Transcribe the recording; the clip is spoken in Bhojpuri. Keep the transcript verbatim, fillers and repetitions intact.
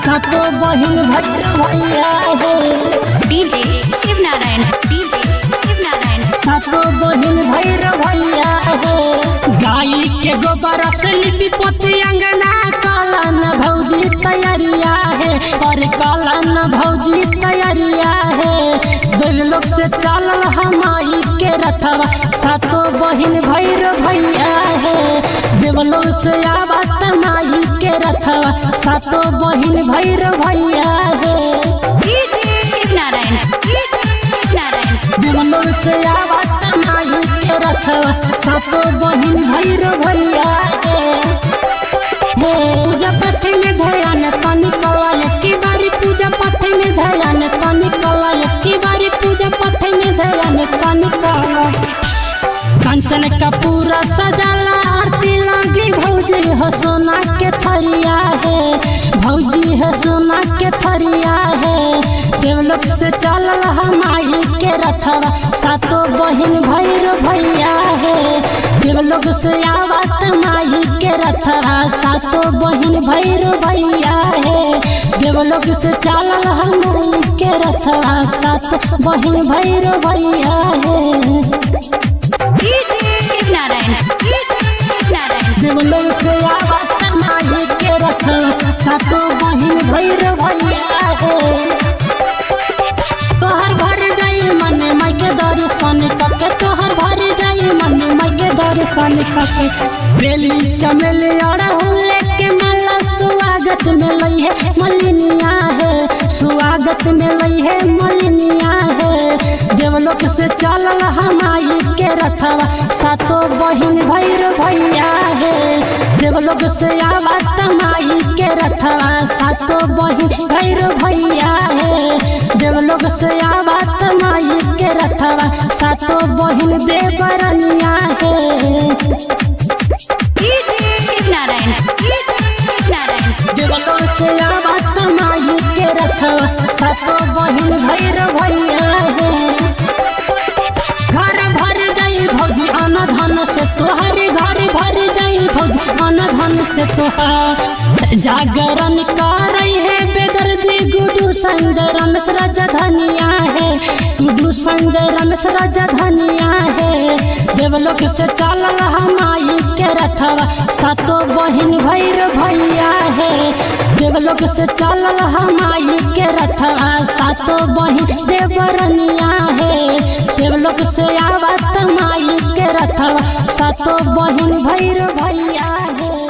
सातो बहिन भैया है डीजे शिव नारायण डीजे शिव नारायण सातो बहिन भैया है गाय के गोबर से लिपि पोती अंगना कालन भौजी तैयारिया है और कालन भौजी तैयारिया है देव लोग से चलल हमाई के रथवा सातो बहिन भैया है देव लोग से आवत माई के रथवा सातो बहिन भैया है डीजे शिव नारायण शिव नारायण देव लोग से आवत माई के रथवा सातो बहिन भैया है पूजा पाठ में ध्यान तनी कला की बारी पूजा पाठ में ध्यान तनी कला की बारी पूजा पाठ में ध्यान तनी कला कंचन का पूरा सजाला आरती लगी भौजी हो सोना के थरिया है भौजी है सोना के थरिया है देवलोक से चलल हमाई के रथवा सातो बहिन भैया है देवलोक से आवत माई के रथवा सातो बहिन भैया है देवलोक से चलल हमाई के रथवा सातो बहिन भैया है डीजे शिव नारायण शिव नारायण देवलोक से आवत माई के रथवा सातो बहिन भैया है तोहर भर जाई मन माई के दर्शन कके तोहर भर जाई मन माई के दर्शन कके बेली चमेली अड़हुल के माला स्वागत में लई है मलिनिया है स्वागत में लई है मलिनिया है देवलोक से चलल हमाई के रथवा सातो बहिन भैया है देवलोक से आवत माई के रथवा सातो बहिन भैया है देवलोक से आवत माई के रथवा सातो बहिन देवरनिया है डीजे शिव नारायण शिव नारायण देवलोक से आवत माई के रथवा सातो बहिन भैया है घर भर जाई भौजी अन धन से तोहर घर भर जाई भौजी अन धन से तोहार जागरण कर है बेदर्दी गुडू संजय रमेश राजधानिया है गुडू संजय रमेश राजधानिया है देवलोक से चलल हमाई के रथवा सातो बहिन भैया है देवलोक से चलल हमाई के रथवा सातो बहिन देवरनिया है देवलोक से आवत माई के रथवा सातो बहिन भैया है।